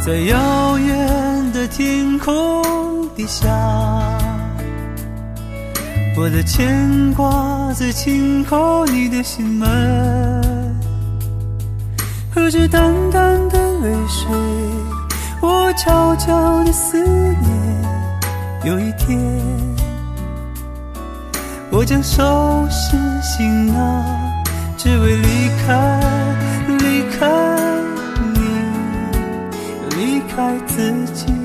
在遥远的天空底下，我的牵挂在轻叩你的心门，和着淡淡的泪水，我悄悄的思念，有一天我将收拾行囊，只为离开你，离开自己。